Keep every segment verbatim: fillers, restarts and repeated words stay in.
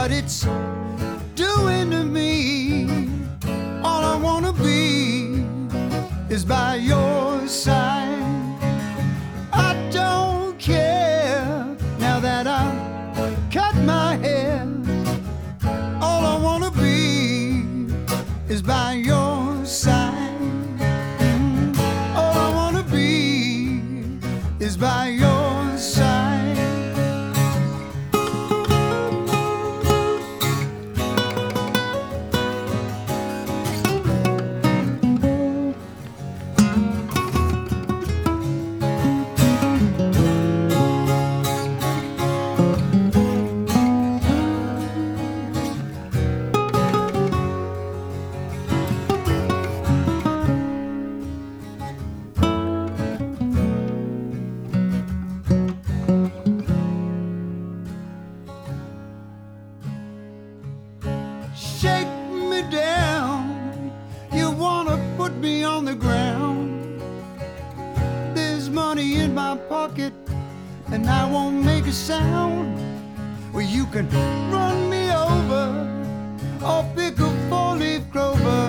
what it's doing to me. All I wanna be is by your side. I don't care now that I've cut my hair. All I wanna be is by your side. Mm. All I wanna be is by your side. Shake me down, you wanna put me on the ground. There's money in my pocket and I won't make a sound. Well, you can run me over or pick a four-leaf clover.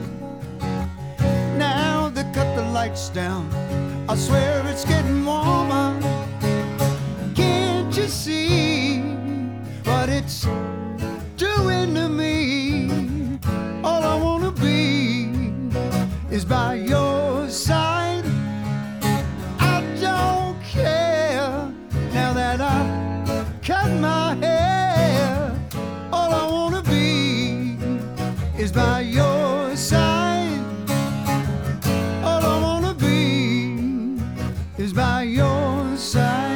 Now they cut the lights down, I swear it's getting warmer. Can't you see what it's doing to me? All I wanna be is by your side. I don't care now that I've cut my hair. All I wanna be is by your side. All I wanna be is by your side.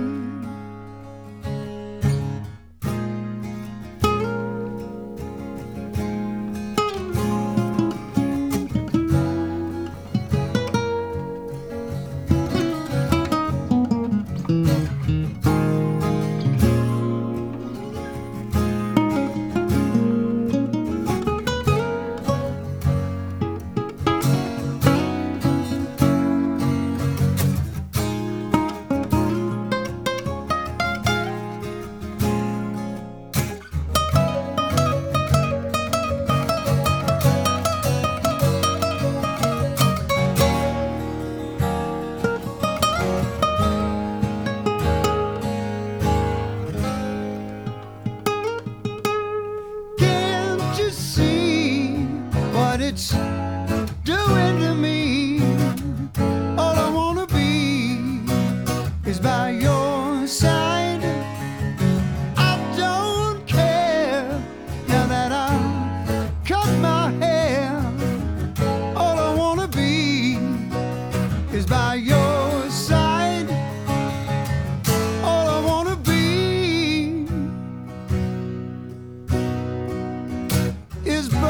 It's doing to me. All I wanna be is by your side. I don't care now that I've cut my hair. All I wanna be is by your side. All I wanna be is by